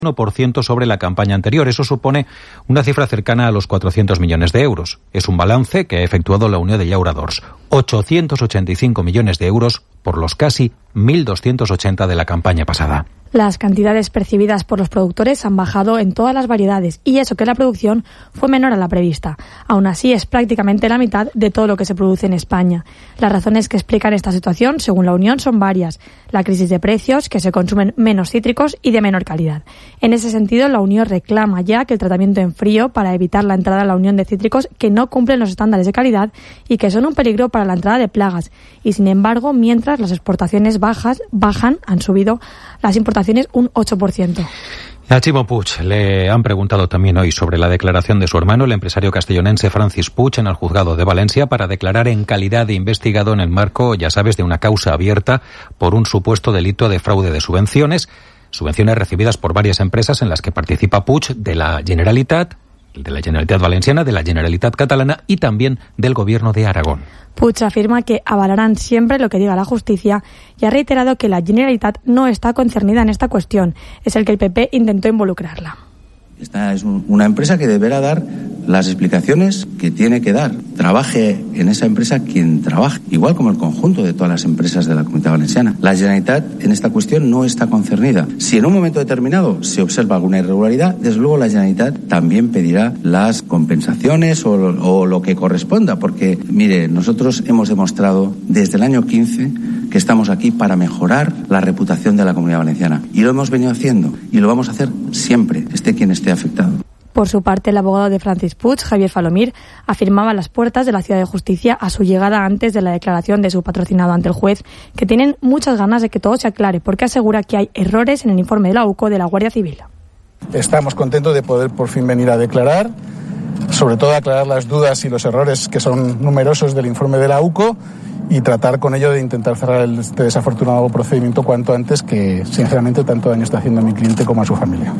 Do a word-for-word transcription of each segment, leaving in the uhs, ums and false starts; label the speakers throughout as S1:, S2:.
S1: uno por ciento sobre la campaña anterior. Eso supone una cifra cercana a los cuatrocientos millones de euros. Es un balance que ha efectuado la Unió de Llauradors. ochocientos ochenta y cinco millones de euros por los casi mil doscientos ochenta de la campaña pasada.
S2: Las cantidades percibidas por los productores han bajado en todas las variedades y eso que la producción fue menor a la prevista. Aún así, es prácticamente la mitad de todo lo que se produce en España. Las razones que explican esta situación, según la Unión, son varias. La crisis de precios, que se consumen menos cítricos y de menor calidad. En ese sentido, la Unión reclama ya que el tratamiento en frío para evitar la entrada a la Unión de cítricos que no cumplen los estándares de calidad y que son un peligro para la entrada de plagas. Y sin embargo, mientras las exportaciones bajas bajan, han subido las importaciones un ocho por ciento.
S1: A Ximo Puig le han preguntado también hoy sobre la declaración de su hermano, el empresario castellonense Francis Puig, en el juzgado de Valencia para declarar en calidad de investigado en el marco, ya sabes, de una causa abierta por un supuesto delito de fraude de subvenciones, subvenciones recibidas por varias empresas en las que participa Puig, de la Generalitat, de la Generalitat Valenciana, de la Generalitat Catalana y también del Gobierno de Aragón.
S2: Puig afirma que avalarán siempre lo que diga la justicia y ha reiterado que la Generalitat no está concernida en esta cuestión. Es el que el P P intentó involucrarla.
S3: Esta es un, una empresa que deberá dar las explicaciones que tiene que dar. Trabaje en esa empresa quien trabaje, igual como el conjunto de todas las empresas de la Comunidad Valenciana. La Generalitat en esta cuestión no está concernida. Si en un momento determinado se observa alguna irregularidad, desde luego la Generalitat también pedirá las compensaciones o, o lo que corresponda, porque, mire, nosotros hemos demostrado desde el año quince que estamos aquí para mejorar la reputación de la Comunidad Valenciana. Y lo hemos venido haciendo y lo vamos a hacer siempre, esté quien esté afectado.
S2: Por su parte, el abogado de Francis Puig, Javier Falomir, afirmaba a las puertas de la Ciudad de Justicia a su llegada antes de la declaración de su patrocinado ante el juez que tienen muchas ganas de que todo se aclare, porque asegura que hay errores en el informe de la U C O de la Guardia Civil.
S4: Estamos contentos de poder por fin venir a declarar, sobre todo aclarar las dudas y los errores que son numerosos del informe de la U C O y tratar con ello de intentar cerrar este desafortunado procedimiento cuanto antes, que sinceramente tanto daño está haciendo a mi cliente como a su familia.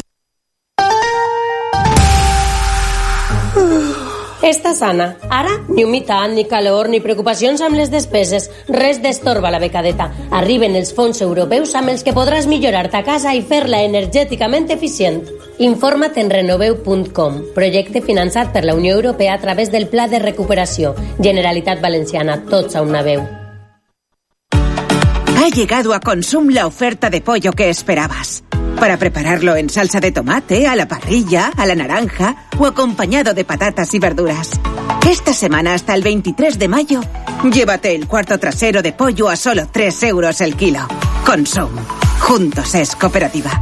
S5: Està sana. Ara, ni humitat, ni calor, ni preocupacions amb les despeses. Res d'estorba la becadeta. Arriben els fons europeus amb els que podràs millorar ta casa i fer-la energèticament eficient. Informa't en renoveu punt com. Projecte finançat per la Unió Europea a través del Pla de Recuperació. Generalitat Valenciana, tots a una veu.
S6: Ha llegado a Consum la oferta de pollo que esperabas. Para prepararlo en salsa de tomate, a la parrilla, a la naranja o acompañado de patatas y verduras. Esta semana hasta el veintitrés de mayo, llévate el cuarto trasero de pollo a solo tres euros el kilo. Consum. Juntos es cooperativa.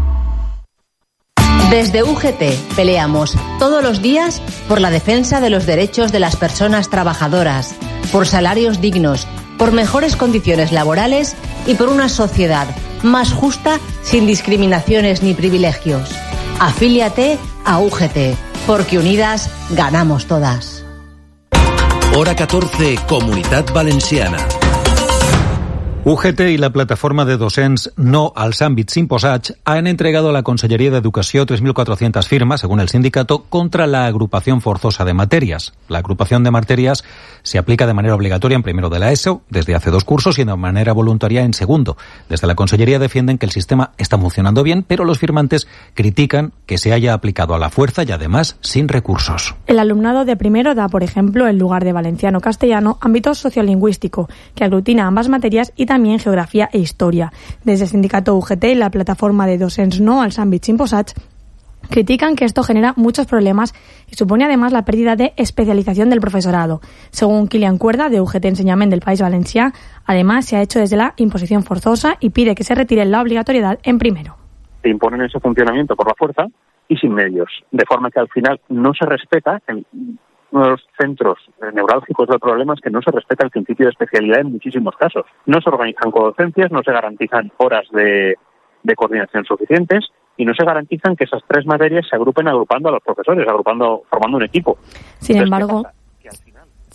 S7: Desde U G T peleamos todos los días por la defensa de los derechos de las personas trabajadoras, por salarios dignos, por mejores condiciones laborales y por una sociedad más justa, sin discriminaciones ni privilegios. Afíliate a U G T, porque unidas ganamos todas.
S8: Hora catorce, Comunitat Valenciana.
S1: U G T y la plataforma de docents No als àmbits imposats han entregado a la Consellería de Educación tres mil cuatrocientas firmas, según el sindicato, contra la agrupación forzosa de materias. La agrupación de materias se aplica de manera obligatoria en primero de la ESO desde hace dos cursos y de manera voluntaria en segundo. Desde la Consellería defienden que el sistema está funcionando bien, pero los firmantes critican que se haya aplicado a la fuerza y además sin recursos.
S2: El alumnado de primero da, por ejemplo, en lugar de valenciano-castellano, ámbito sociolingüístico, que aglutina ambas materias y también también geografía e historia. Desde el sindicato U G T y la plataforma de docents No als àmbits imposats critican que esto genera muchos problemas y supone además la pérdida de especialización del profesorado. Según Kilian Cuerda, de U G T Enseñament del País Valencià, además se ha hecho desde la imposición forzosa y pide que se retire la obligatoriedad en primero.
S9: Se imponen ese funcionamiento por la fuerza y sin medios, de forma que al final no se respeta el uno de los centros neurálgicos del problema es que no se respeta el principio de especialidad en muchísimos casos. No se organizan codocencias, no se garantizan horas de, de coordinación suficientes y no se garantizan que esas tres materias se agrupen agrupando a los profesores, agrupando, formando un equipo.
S2: Sin Entonces, embargo...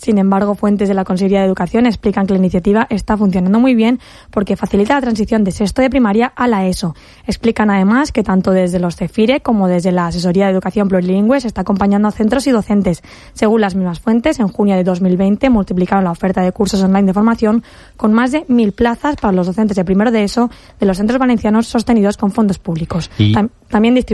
S2: Sin embargo, fuentes de la Consellería de Educación explican que la iniciativa está funcionando muy bien porque facilita la transición de sexto de primaria a la ESO. Explican además que tanto desde los CEFIRE como desde la Asesoría de Educación Plurilingüe se está acompañando a centros y docentes. Según las mismas fuentes, en junio de dos mil veinte multiplicaron la oferta de cursos online de formación con más de mil plazas para los docentes de primero de ESO de los centros valencianos sostenidos con fondos públicos.
S1: Y...
S2: Tam- también distribu-